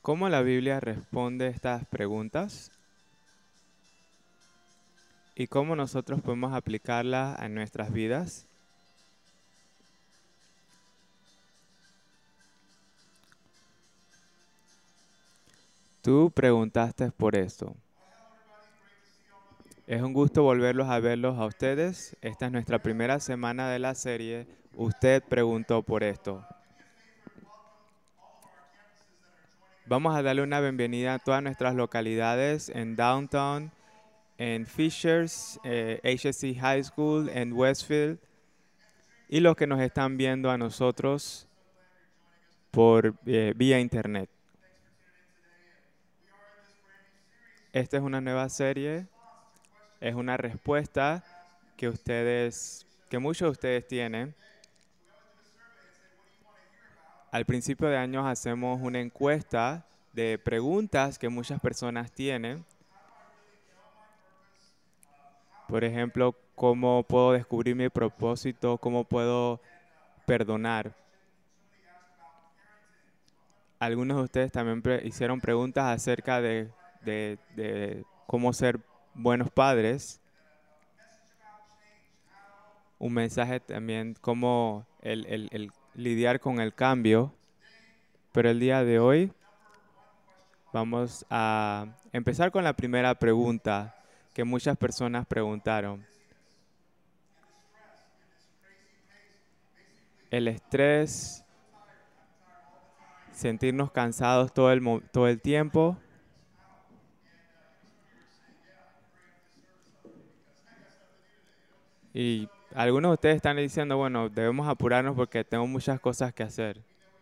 ¿Cómo la Biblia responde estas preguntas? ¿Y cómo nosotros podemos aplicarlas a nuestras vidas? Tú preguntaste por esto. Es un gusto volverlos a verlos a ustedes. Esta es nuestra primera semana de la serie. Usted preguntó por esto. Vamos a darle una bienvenida a todas nuestras localidades en Downtown, en Fishers, HSC High School, en Westfield, y los que nos están viendo a nosotros por vía internet. Esta es una nueva serie, es una respuesta que muchos de ustedes tienen. Al principio de años hacemos una encuesta de preguntas que muchas personas tienen. Por ejemplo, ¿cómo puedo descubrir mi propósito? ¿Cómo puedo perdonar? Algunos de ustedes también hicieron preguntas acerca de cómo ser buenos padres. Un mensaje también cómo el lidiar con el cambio. Pero el día de hoy vamos a empezar con la primera pregunta que muchas personas preguntaron. El estrés, sentirnos cansados todo el tiempo. Y algunos de ustedes están diciendo, bueno, debemos apurarnos porque tengo muchas cosas que hacer.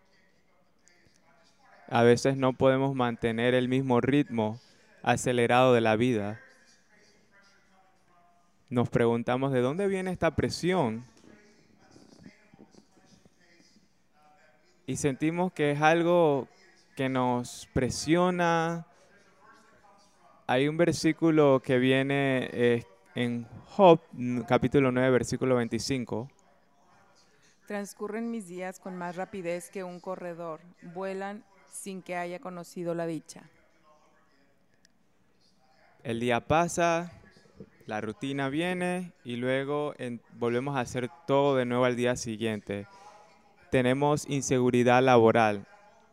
A veces no podemos mantener el mismo ritmo acelerado de la vida. Nos preguntamos, ¿de dónde viene esta presión? Y sentimos que es algo que nos presiona. Hay un versículo que viene en Job, capítulo 9, versículo 25. Transcurren mis días con más rapidez que un corredor, vuelan sin que haya conocido la dicha. El día pasa, la rutina viene y luego volvemos a hacer todo de nuevo al día siguiente. Tenemos inseguridad laboral.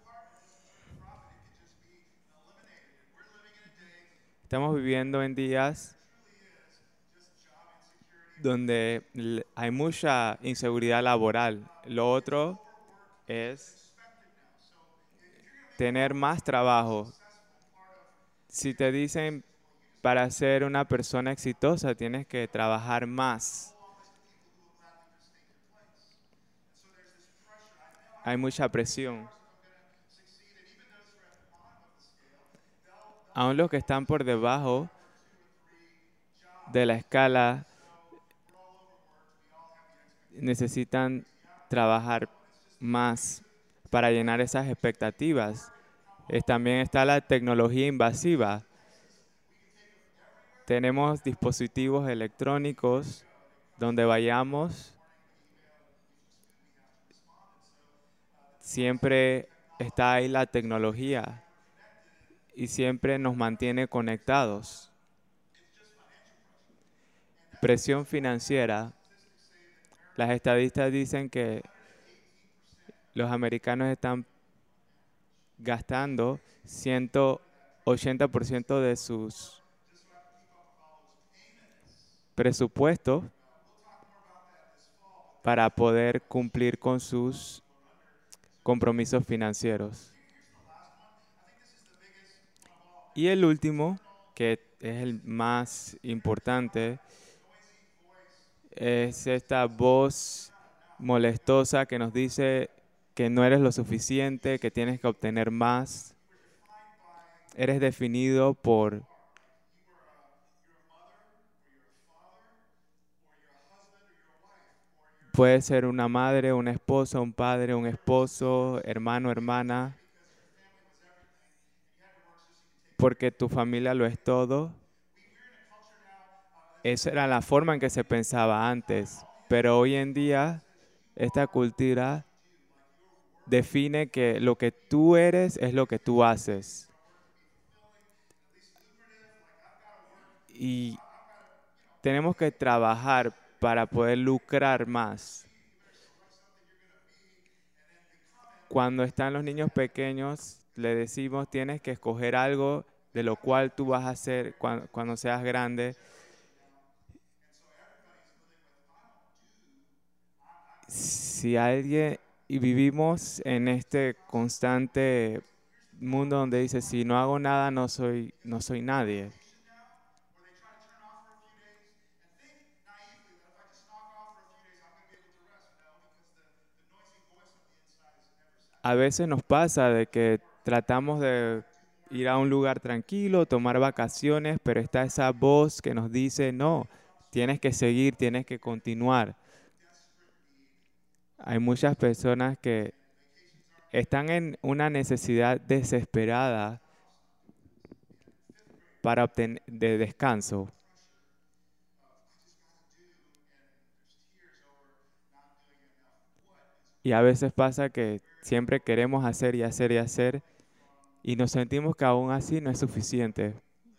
Estamos viviendo en días donde hay mucha inseguridad laboral. Lo otro es tener más trabajo. Si te dicen para ser una persona exitosa tienes que trabajar más. Hay mucha presión. Aún los que están por debajo de la escala necesitan trabajar más para llenar esas expectativas. También está la tecnología invasiva. Tenemos dispositivos electrónicos donde vayamos. Siempre está ahí la tecnología y siempre nos mantiene conectados. Presión financiera. Las estadistas dicen que los americanos están gastando 180% de sus presupuestos para poder cumplir con sus compromisos financieros. Y el último, que es el más importante, es esta voz molestosa que nos dice que no eres lo suficiente, que tienes que obtener más. Eres definido por puede ser una madre, una esposa, un padre, un esposo, hermano, hermana, porque tu familia lo es todo. Esa era la forma en que se pensaba antes, pero hoy en día esta cultura define que lo que tú eres es lo que tú haces. Y tenemos que trabajar para poder lucrar más. Cuando están los niños pequeños, le decimos, tienes que escoger algo de lo cual tú vas a hacer cuando seas grande. Si alguien, y vivimos en este constante mundo donde dice, si no hago nada, no soy nadie. A veces nos pasa de que tratamos de ir a un lugar tranquilo, tomar vacaciones, pero está esa voz que nos dice, no, tienes que seguir, tienes que continuar. Hay muchas personas que están en una necesidad desesperada para obtener de descanso. Y a veces pasa que siempre queremos hacer y hacer y hacer y nos sentimos que aún así no es suficiente.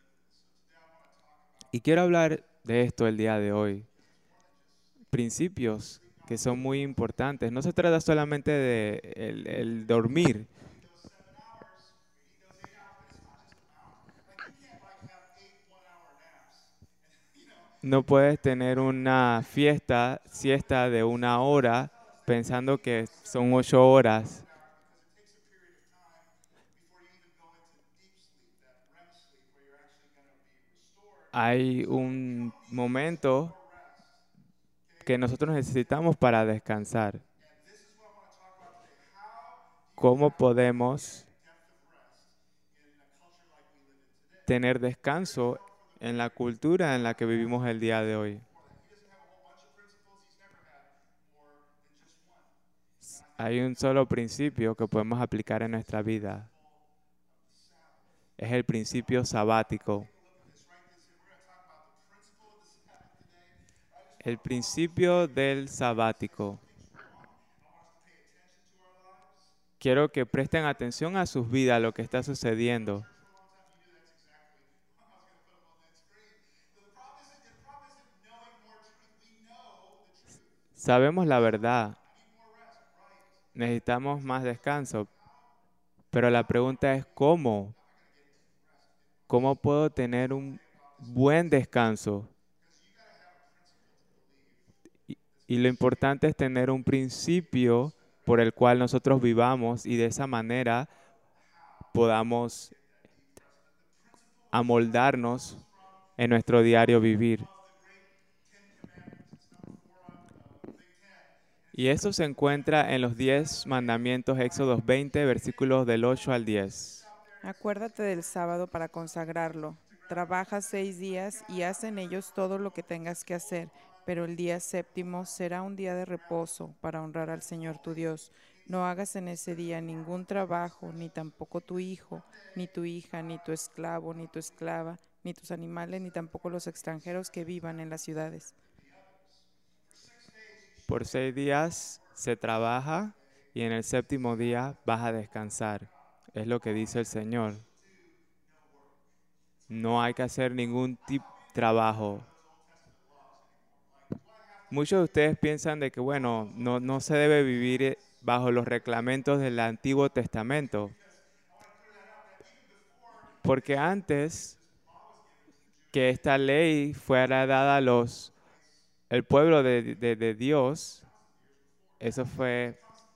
Y quiero hablar de esto el día de hoy. Principios que son muy importantes. No se trata solamente de el dormir. No puedes tener una siesta de 1 hora pensando que son 8 horas. Hay un momento que nosotros necesitamos para descansar. ¿Cómo podemos tener descanso en la cultura en la que vivimos el día de hoy? Hay un solo principio que podemos aplicar en nuestra vida. Es el principio sabático. El principio del sabático. Quiero que presten atención a sus vidas, a lo que está sucediendo. Sabemos la verdad, necesitamos más descanso, pero la pregunta es ¿cómo? ¿Cómo puedo tener un buen descanso? Y, y lo importante es tener un principio por el cual nosotros vivamos y de esa manera podamos amoldarnos en nuestro diario vivir. Y eso se encuentra en los 10 mandamientos, Éxodo 20, versículos del 8 al 10. Acuérdate del sábado para consagrarlo. Trabaja 6 días y haz en ellos todo lo que tengas que hacer, pero el día séptimo será un día de reposo para honrar al Señor tu Dios. No hagas en ese día ningún trabajo, ni tampoco tu hijo, ni tu hija, ni tu esclavo, ni tu esclava, ni tus animales, ni tampoco los extranjeros que vivan en las ciudades. Por 6 días se trabaja y en el séptimo día vas a descansar. Es lo que dice el Señor. No hay que hacer ningún tipo de trabajo. Muchos de ustedes piensan de que, bueno, no se debe vivir bajo los reglamentos del Antiguo Testamento. Porque antes que esta ley fuera dada a el pueblo de Dios, eso fue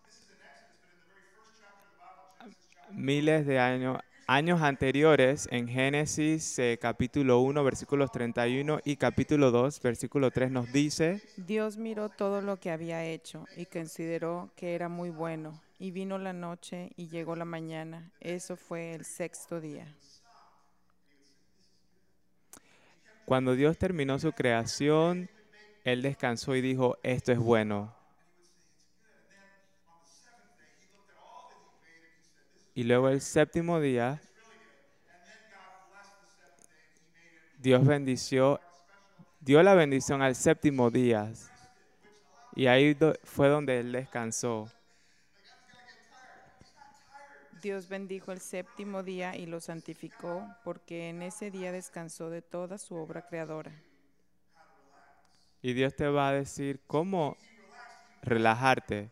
miles de años anteriores, en Génesis capítulo 1, versículos 31 y capítulo 2, versículo 3 nos dice, Dios miró todo lo que había hecho y consideró que era muy bueno. Y vino la noche y llegó la mañana. Eso fue el sexto día. cuando Dios terminó su creación, Él descansó y dijo, esto es bueno. Y luego el séptimo día, Dios dio la bendición al séptimo día. Y ahí fue donde Él descansó. Dios bendijo el séptimo día y lo santificó, porque en ese día descansó de toda su obra creadora. Y Dios te va a decir cómo relajarte.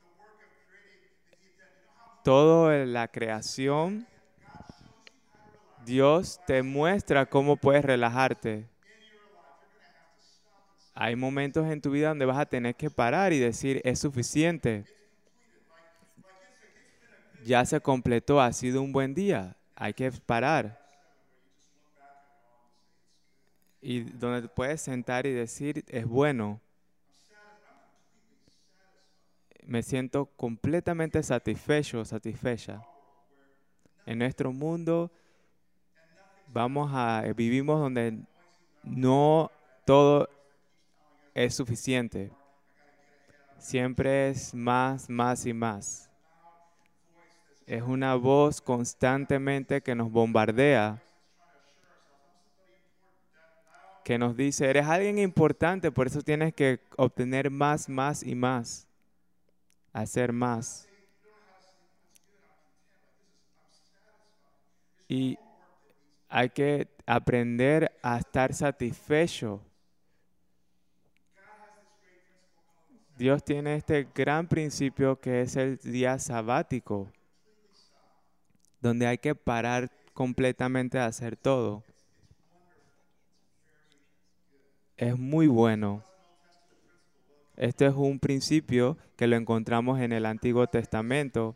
Toda la creación, Dios te muestra cómo puedes relajarte. Hay momentos en tu vida donde vas a tener que parar y decir, es suficiente. Ya se completó, ha sido un buen día. Hay que parar. Y donde te puedes sentar y decir, es bueno. Me siento completamente satisfecho, satisfecha. En nuestro mundo vivimos donde no todo es suficiente. Siempre es más, más y más. Es una voz constantemente que nos bombardea, que nos dice, eres alguien importante, por eso tienes que obtener más, más y más, hacer más. Y hay que aprender a estar satisfecho. Dios tiene este gran principio que es el día sabático, donde hay que parar completamente de hacer todo. Es muy bueno. Este es un principio que lo encontramos en el Antiguo Testamento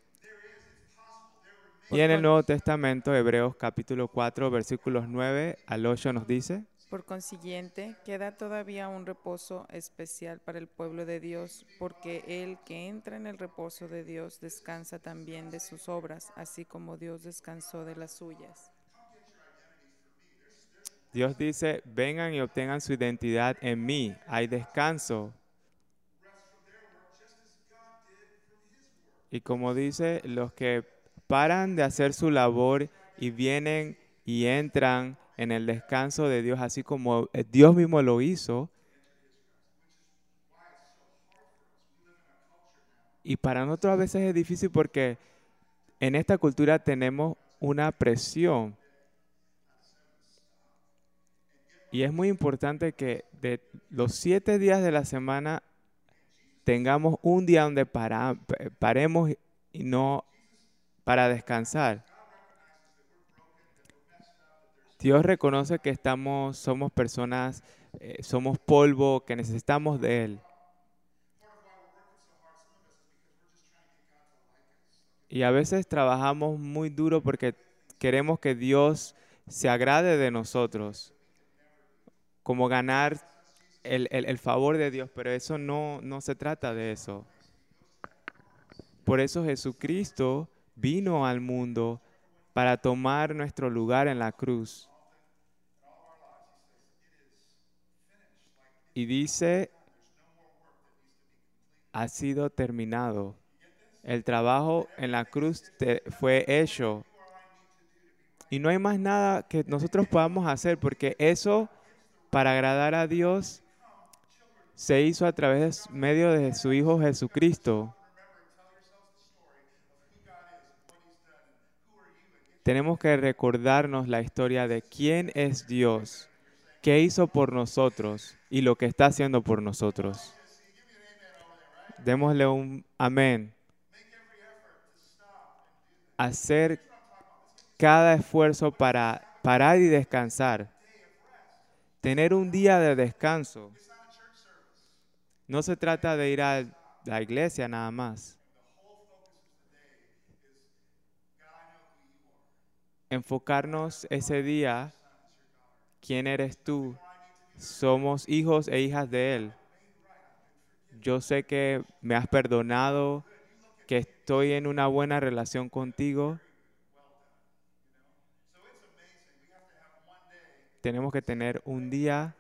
y Por, en el con- Nuevo Testamento, Hebreos capítulo 4, versículos 9 al 8 nos dice, por consiguiente, queda todavía un reposo especial para el pueblo de Dios, porque el que entra en el reposo de Dios descansa también de sus obras, así como Dios descansó de las suyas. Dios dice, vengan y obtengan su identidad en mí, hay descanso. Y como dice, los que paran de hacer su labor y vienen y entran en el descanso de Dios, así como Dios mismo lo hizo. Y para nosotros a veces es difícil porque en esta cultura tenemos una presión. Y es muy importante que de los 7 días de la semana tengamos un día donde paremos y no para descansar. Dios reconoce que somos personas, somos polvo, que necesitamos de Él. Y a veces trabajamos muy duro porque queremos que Dios se agrade de nosotros, como ganar el favor de Dios, pero eso no se trata de eso. Por eso Jesucristo vino al mundo para tomar nuestro lugar en la cruz. Y dice, ha sido terminado. El trabajo en la cruz fue hecho. Y no hay más nada que nosotros podamos hacer, porque eso, para agradar a Dios, se hizo a través medio de su Hijo Jesucristo. Tenemos que recordarnos la historia de quién es Dios, qué hizo por nosotros y lo que está haciendo por nosotros. Démosle un amén. Hacer cada esfuerzo para parar y descansar. Tener un día de descanso. No se trata de ir a la iglesia nada más. Enfocarnos ese día, ¿quién eres tú? Somos hijos e hijas de Él. Yo sé que me has perdonado, que estoy en una buena relación contigo. Tenemos que tener un día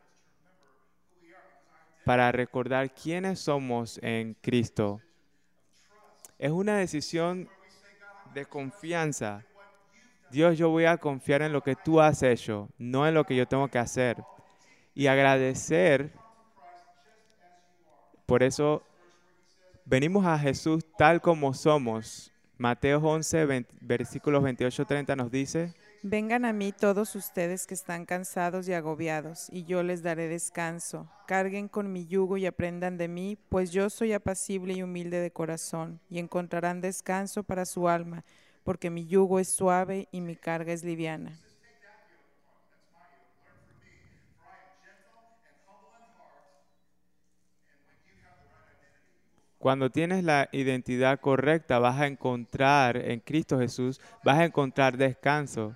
para recordar quiénes somos en Cristo. Es una decisión de confianza. Dios, yo voy a confiar en lo que tú has hecho, no en lo que yo tengo que hacer. Y agradecer. Por eso venimos a Jesús tal como somos. Mateo 11, versículos 28-30 nos dice, Vengan a mí todos ustedes que están cansados y agobiados, y yo les daré descanso. Carguen con mi yugo y aprendan de mí, pues yo soy apacible y humilde de corazón, y encontrarán descanso para su alma, porque mi yugo es suave y mi carga es liviana. cuando tienes la identidad correcta, vas a encontrar en Cristo Jesús, vas a encontrar descanso.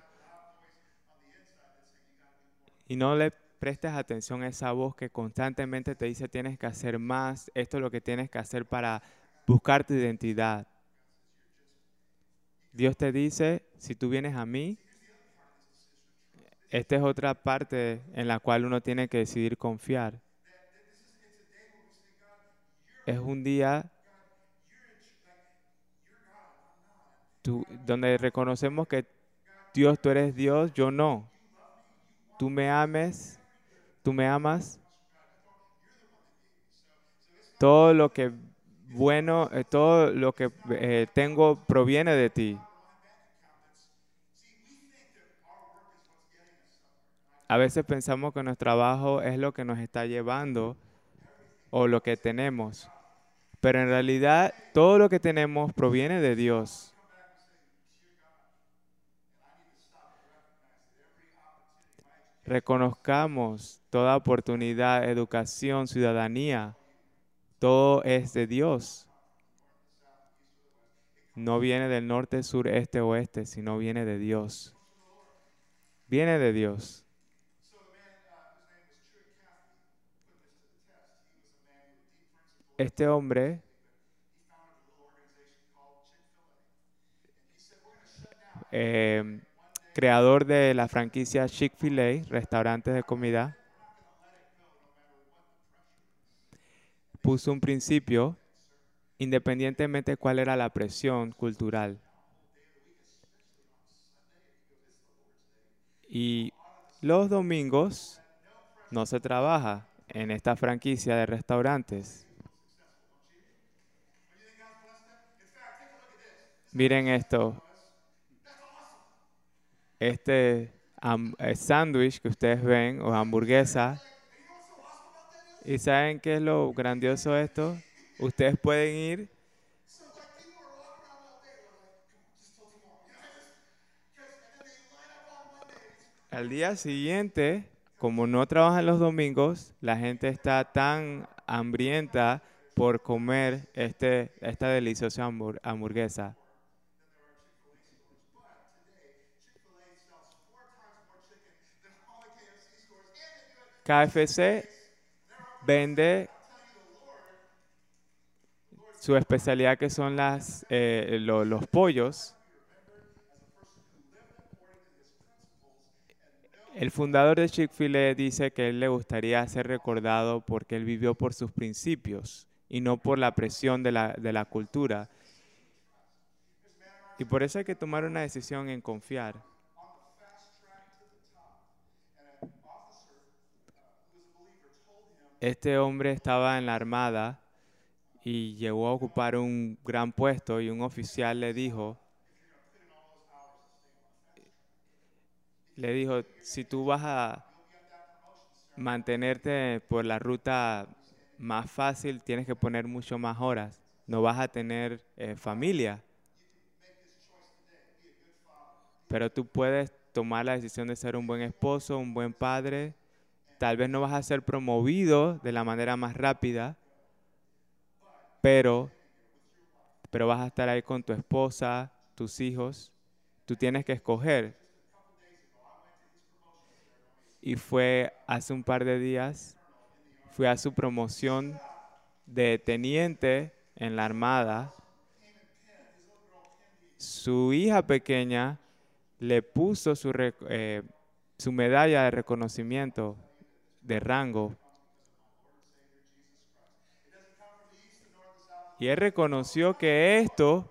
Y no le prestes atención a esa voz que constantemente te dice tienes que hacer más, esto es lo que tienes que hacer para buscar tu identidad. Dios te dice, si tú vienes a mí, esta es otra parte en la cual uno tiene que decidir confiar. Es un día donde reconocemos que Dios, tú eres Dios, yo no. Tú me ames, tú me amas. Todo lo que bueno, todo lo que tengo proviene de ti. A veces pensamos que nuestro trabajo es lo que nos está llevando o lo que tenemos, pero en realidad todo lo que tenemos proviene de Dios. Reconozcamos toda oportunidad, educación, ciudadanía, todo es de Dios. No viene del norte, sur, este, oeste, sino viene de Dios. Viene de Dios. Este hombre creador de la franquicia Chick-fil-A, restaurantes de comida, puso un principio independientemente de cuál era la presión cultural. Y los domingos no se trabaja en esta franquicia de restaurantes. Miren esto, este sándwich que ustedes ven o hamburguesa. ¿Y saben qué es lo grandioso de esto? Ustedes pueden ir al día siguiente, como no trabajan los domingos, la gente está tan hambrienta por comer esta deliciosa hamburguesa. KFC vende su especialidad que son los pollos. El fundador de Chick-fil-A dice que él le gustaría ser recordado porque él vivió por sus principios y no por la presión de la cultura. Y por eso hay que tomar una decisión en confiar. Este hombre estaba en la armada y llegó a ocupar un gran puesto y un oficial le dijo, si tú vas a mantenerte por la ruta más fácil, tienes que poner mucho más horas. No vas a tener familia, pero tú puedes tomar la decisión de ser un buen esposo, un buen padre. Tal vez no vas a ser promovido de la manera más rápida, pero vas a estar ahí con tu esposa, tus hijos. Tú tienes que escoger. Y fue hace un par de días, fue a su promoción de teniente en la Armada. Su hija pequeña le puso su medalla de reconocimiento de rango. Y él reconoció que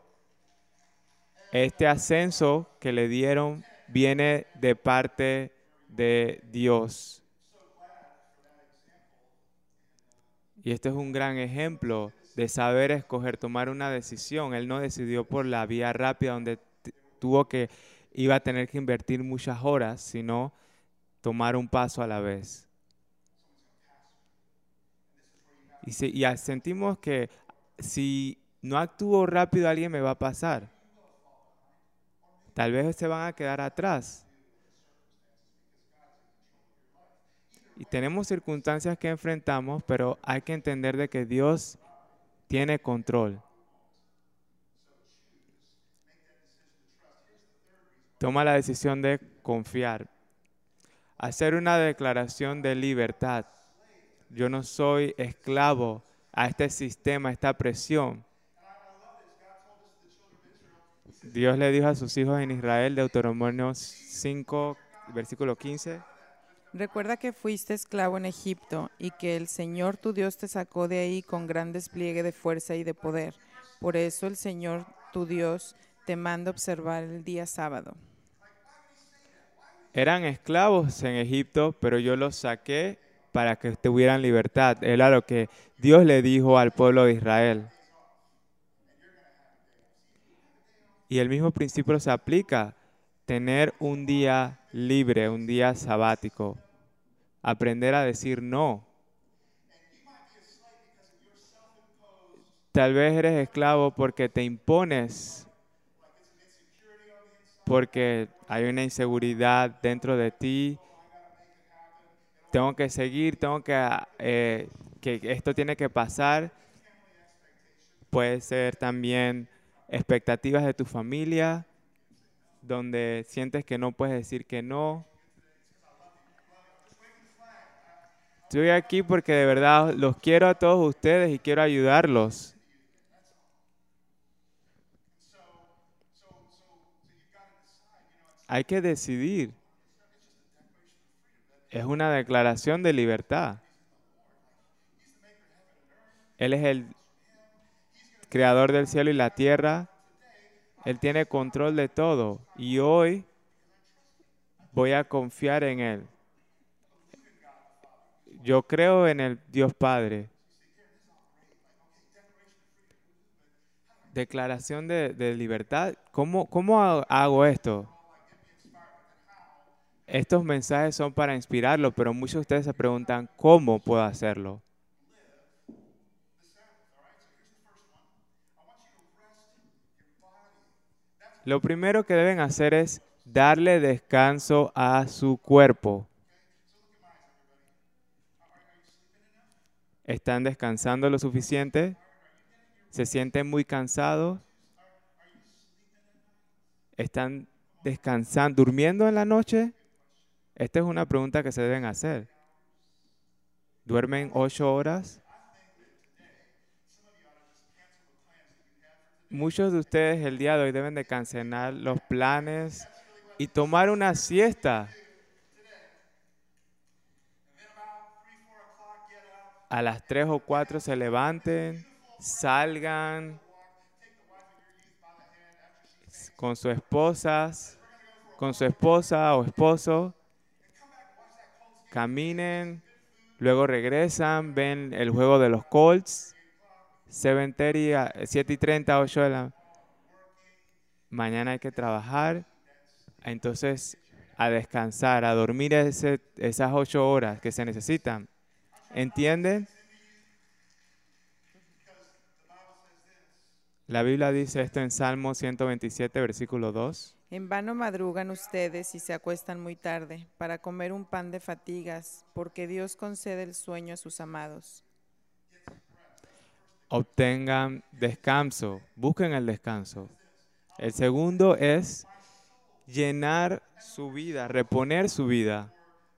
este ascenso que le dieron, viene de parte de Dios. Y este es un gran ejemplo de saber escoger, tomar una decisión. Él no decidió por la vía rápida donde tuvo que, iba a tener que invertir muchas horas, sino tomar un paso a la vez. Y sentimos que si no actúo rápido, alguien me va a pasar. Tal vez se van a quedar atrás. Y tenemos circunstancias que enfrentamos, pero hay que entender de que Dios tiene control. Toma la decisión de confiar. Hacer una declaración de libertad. Yo no soy esclavo a este sistema, a esta presión. Dios le dijo a sus hijos en Israel, Deuteronomio 5, versículo 15. Recuerda que fuiste esclavo en Egipto y que el Señor tu Dios te sacó de ahí con gran despliegue de fuerza y de poder. Por eso el Señor tu Dios te manda observar el día sábado. Eran esclavos en Egipto, pero yo los saqué para que tuvieran libertad. Era lo que Dios le dijo al pueblo de Israel. Y el mismo principio se aplica. Tener un día libre, un día sabático. Aprender a decir no. Tal vez eres esclavo porque te impones, porque hay una inseguridad dentro de ti. Tengo que seguir, que esto tiene que pasar. Puede ser también expectativas de tu familia, donde sientes que no puedes decir que no. Estoy aquí porque de verdad los quiero a todos ustedes y quiero ayudarlos. Hay que decidir. Es una declaración de libertad. Él es el creador del cielo y la tierra. Él tiene control de todo. Y hoy voy a confiar en Él. Yo creo en el Dios Padre. Declaración de libertad. ¿Cómo hago esto? Estos mensajes son para inspirarlo, pero muchos de ustedes se preguntan, ¿cómo puedo hacerlo? Lo primero que deben hacer es darle descanso a su cuerpo. ¿Están descansando lo suficiente? ¿Se sienten muy cansados? ¿Están descansando, durmiendo en la noche? Esta es una pregunta que se deben hacer. ¿Duermen 8 horas? Muchos de ustedes el día de hoy deben de cancelar los planes y tomar una siesta. A las 3 o 4 se levanten, salgan con su esposa o esposo, caminen, luego regresan, ven el juego de los Colts, 7:30, 8 de la mañana hay que trabajar, entonces a descansar, a dormir esas 8 horas que se necesitan. ¿Entienden? La Biblia dice esto en Salmo 127, versículo 2. En vano madrugan ustedes y se acuestan muy tarde para comer un pan de fatigas, porque Dios concede el sueño a sus amados. Obtengan descanso, busquen el descanso. El segundo es llenar su vida, reponer su vida.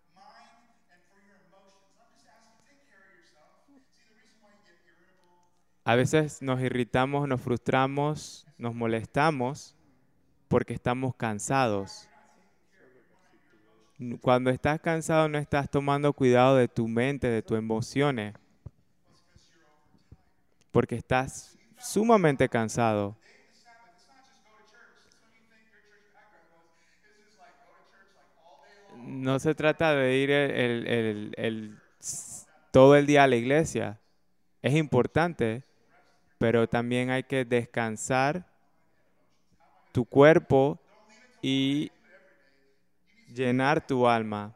A veces nos irritamos, nos frustramos, nos molestamos porque estamos cansados. Cuando estás cansado no estás tomando cuidado de tu mente, de tus emociones, porque estás sumamente cansado. No se trata de ir todo el día a la iglesia. Es importante, pero también hay que descansar tu cuerpo y llenar tu alma.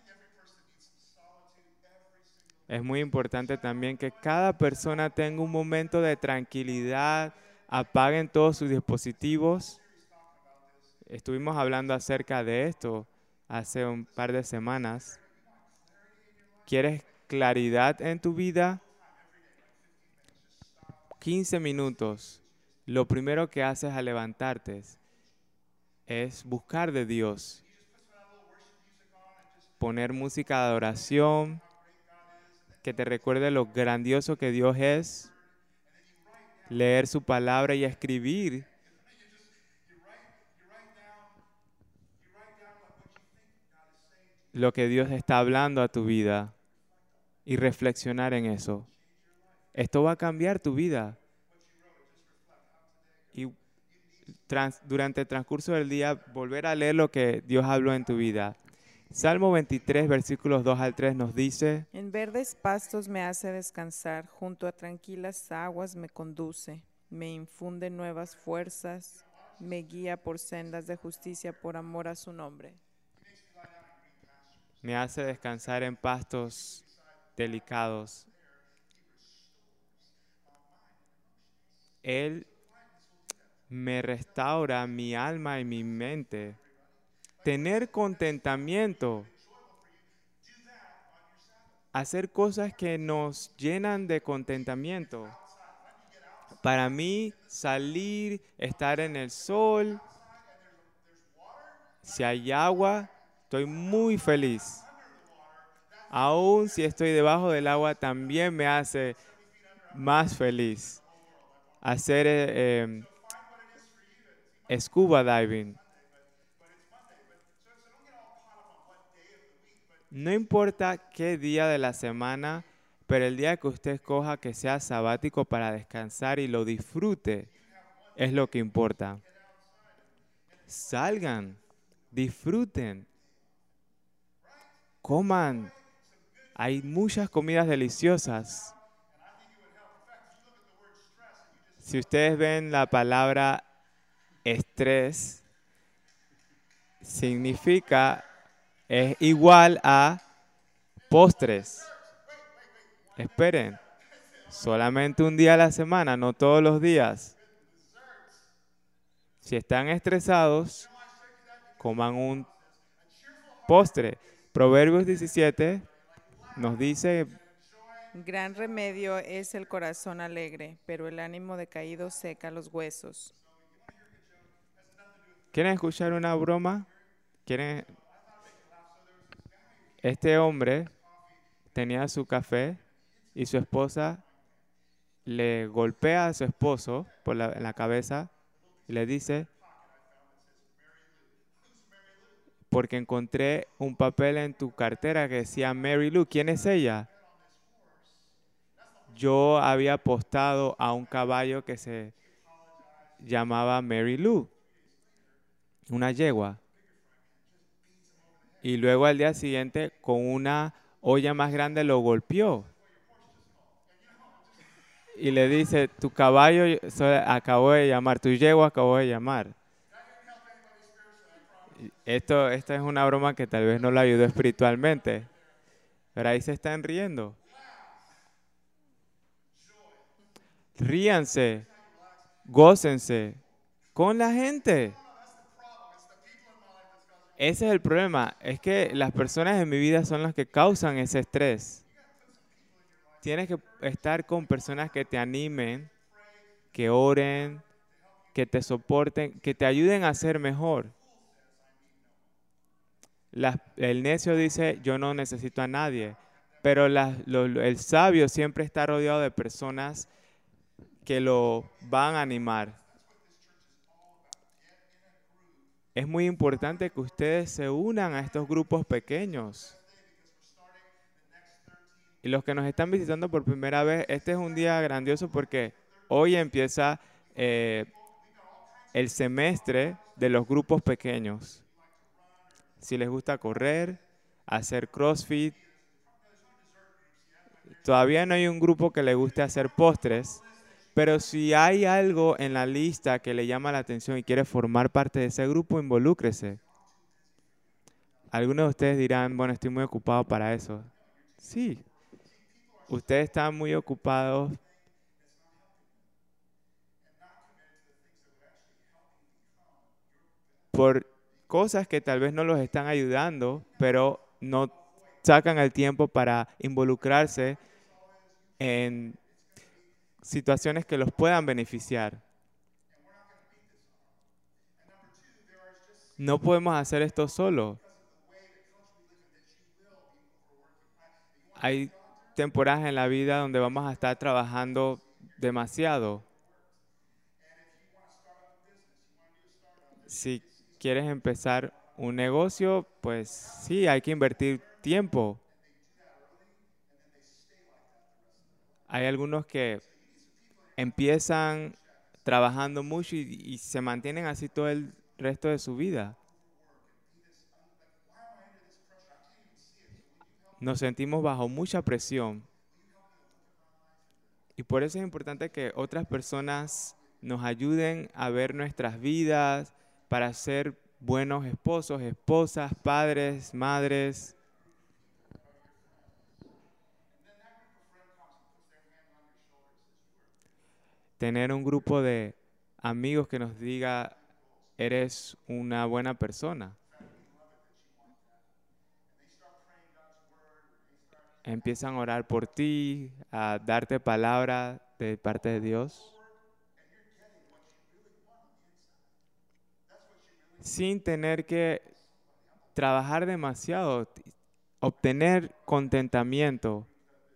Es muy importante también que cada persona tenga un momento de tranquilidad, apaguen todos sus dispositivos. Estuvimos hablando acerca de esto hace un par de semanas. ¿Quieres claridad en tu vida? 15 minutos. Lo primero que haces al levantarte es buscar de Dios, poner música de adoración, que te recuerde lo grandioso que Dios es, leer su palabra y escribir lo que Dios está hablando a tu vida y reflexionar en eso. Esto va a cambiar tu vida. Y durante el transcurso del día, volver a leer lo que Dios habló en tu vida. Salmo 23, versículos 2 al 3 nos dice: En verdes pastos me hace descansar, junto a tranquilas aguas me conduce, me infunde nuevas fuerzas, me guía por sendas de justicia por amor a su nombre. me hace descansar en pastos delicados. Él me restaura mi alma y mi mente. Tener contentamiento, hacer cosas que nos llenan de contentamiento. Para mí, salir, estar en el sol, si hay agua, estoy muy feliz. Aún si estoy debajo del agua, también me hace más feliz. Hacer scuba diving. No importa qué día de la semana, pero el día que usted escoja que sea sabático para descansar y lo disfrute, es lo que importa. Salgan, disfruten, coman. Hay muchas comidas deliciosas. Si ustedes ven la palabra estrés, significa, es igual a postres. Esperen, solamente un día a la semana, no todos los días. Si están estresados, coman un postre. Proverbios 17 nos dice: Gran remedio es el corazón alegre, pero el ánimo decaído seca los huesos. ¿quieren escuchar una broma? ¿Quieren? Este hombre tenía su café y su esposa le golpea a su esposo en la cabeza y le dice: porque encontré un papel en tu cartera que decía Mary Lou. ¿Quién es ella? Yo había apostado a un caballo que se llamaba Mary Lou, una yegua. Y luego al día siguiente con una olla más grande lo golpeó. Y le dice: tu caballo acabó de llamar, tu yegua acabó de llamar. Esta es una broma que tal vez no lo ayudó espiritualmente, pero ahí se están riendo. Ríanse, gócense con la gente. Ese es el problema, es que las personas en mi vida son las que causan ese estrés. Tienes que estar con personas que te animen, que oren, que te soporten, que te ayuden a ser mejor. El necio dice: yo no necesito a nadie, pero el sabio siempre está rodeado de personas que lo van a animar. Es muy importante que ustedes se unan a estos grupos pequeños. Y los que nos están visitando por primera vez, este es un día grandioso porque hoy empieza el semestre de los grupos pequeños. Si les gusta correr, hacer CrossFit, todavía no hay un grupo que le guste hacer postres, Pero si hay algo en la lista que le llama la atención y quiere formar parte de ese grupo, involúcrese. Algunos de ustedes dirán, bueno, estoy muy ocupado para eso. Sí, ustedes están muy ocupados por cosas que tal vez no los están ayudando, pero no sacan el tiempo para involucrarse en situaciones que los puedan beneficiar. No podemos hacer esto solo. Hay temporadas en la vida donde vamos a estar trabajando demasiado. Si quieres empezar un negocio, pues sí, hay que invertir tiempo. Hay algunos que empiezan trabajando mucho y se mantienen así todo el resto de su vida. Nos sentimos bajo mucha presión y por eso es importante que otras personas nos ayuden a ver nuestras vidas para ser buenos esposos, esposas, padres, madres. Tener un grupo de amigos que nos diga, eres una buena persona. Empiezan a orar por ti, a darte palabra de parte de Dios, sin tener que trabajar demasiado, obtener contentamiento.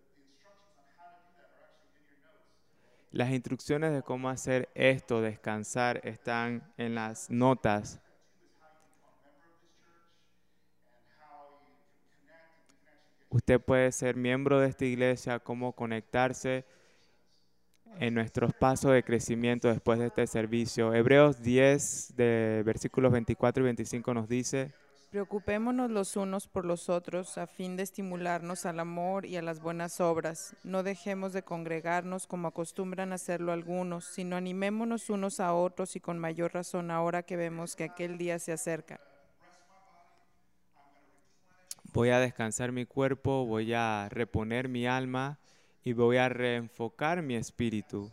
Las instrucciones de cómo hacer esto, descansar, están en las notas. Usted puede ser miembro de esta iglesia, cómo conectarse en nuestros pasos de crecimiento después de este servicio. Hebreos 10, de versículos 24 y 25 nos dice, Preocupémonos los unos por los otros a fin de estimularnos al amor y a las buenas obras. No dejemos de congregarnos como acostumbran hacerlo algunos, sino animémonos unos a otros y con mayor razón ahora que vemos que aquel día se acerca. voy a descansar mi cuerpo, voy a reponer mi alma y voy a reenfocar mi espíritu.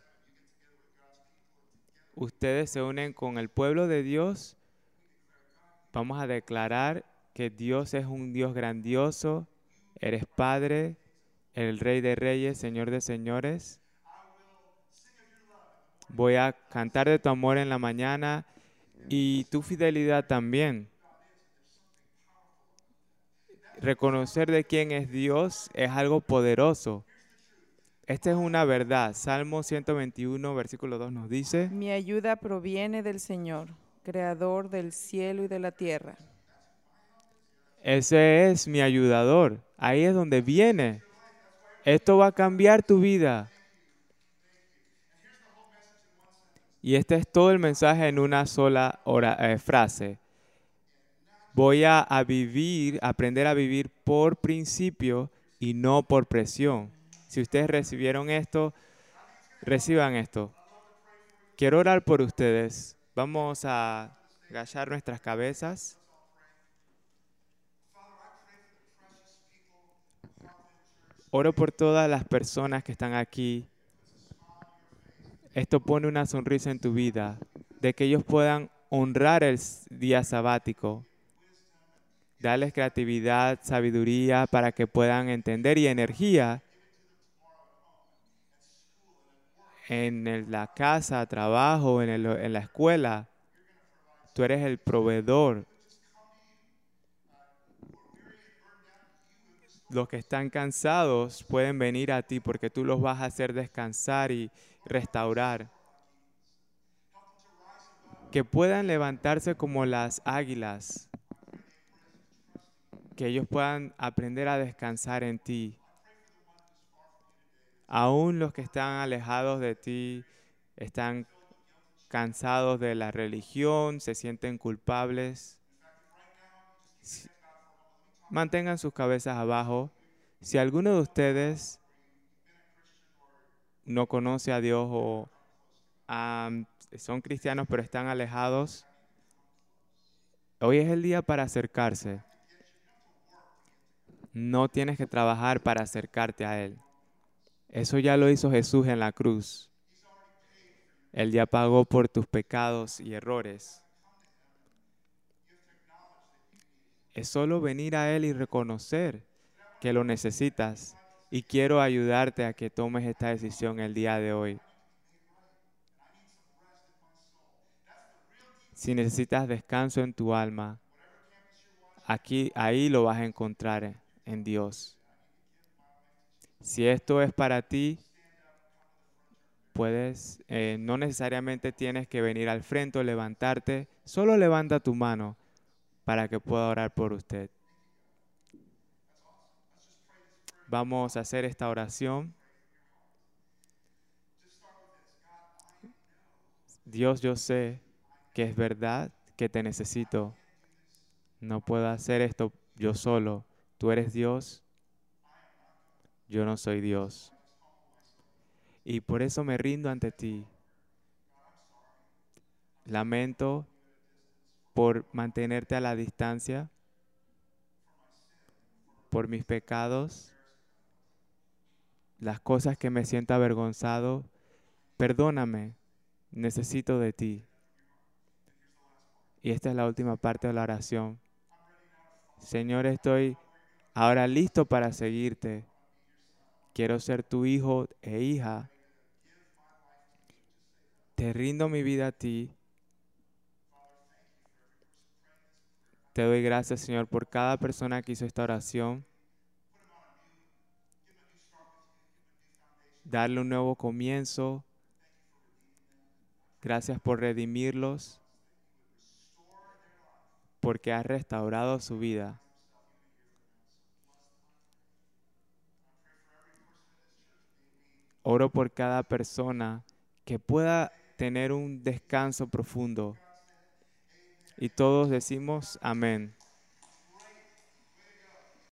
Ustedes se unen con el pueblo de Dios. Vamos a declarar que Dios es un Dios grandioso. Eres Padre, el Rey de Reyes, Señor de Señores. Voy a cantar de tu amor en la mañana y tu fidelidad también. Reconocer de quién es Dios es algo poderoso. Esta es una verdad. Salmo 121, versículo 2 nos dice, Mi ayuda proviene del Señor, creador del cielo y de la tierra. ese es mi ayudador. Ahí es donde viene. Esto va a cambiar tu vida. Y este es todo el mensaje en una sola frase. Voy a vivir, aprender a vivir por principio y no por presión. Si ustedes recibieron esto, reciban esto. Quiero orar por ustedes. Vamos a agachar nuestras cabezas. Oro por todas las personas que están aquí. Esto pone una sonrisa en tu vida, de que ellos puedan honrar el día sabático. Darles creatividad, sabiduría para que puedan entender y energía en la casa, trabajo, en la escuela. Tú eres el proveedor. Los que están cansados pueden venir a ti porque tú los vas a hacer descansar y restaurar. Que puedan levantarse como las águilas. Que ellos puedan aprender a descansar en ti. Aún los que están alejados de ti, están cansados de la religión, se sienten culpables. Mantengan sus cabezas abajo. Si alguno de ustedes no conoce a Dios o son cristianos pero están alejados, hoy es el día para acercarse. No tienes que trabajar para acercarte a Él. Eso ya lo hizo Jesús en la cruz. Él ya pagó por tus pecados y errores. Es solo venir a Él y reconocer que lo necesitas. Y quiero ayudarte a que tomes esta decisión el día de hoy. Si necesitas descanso en tu alma, ahí lo vas a encontrar en Dios. Si esto es para ti, no necesariamente tienes que venir al frente o levantarte, solo levanta tu mano para que pueda orar por usted. Vamos a hacer esta oración. Dios, yo sé que es verdad que te necesito. No puedo hacer esto yo solo. Tú eres Dios, yo no soy Dios. Y por eso me rindo ante ti. Lamento por mantenerte a la distancia, por mis pecados, las cosas que me siento avergonzado. Perdóname, necesito de ti. Y esta es la última parte de la oración. Señor, estoy ahora listo para seguirte. Quiero ser tu hijo e hija. Te rindo mi vida a ti. Te doy gracias, Señor, por cada persona que hizo esta oración. Darle un nuevo comienzo. Gracias por redimirlos, porque has restaurado su vida. Oro por cada persona que pueda tener un descanso profundo. Y todos decimos amén.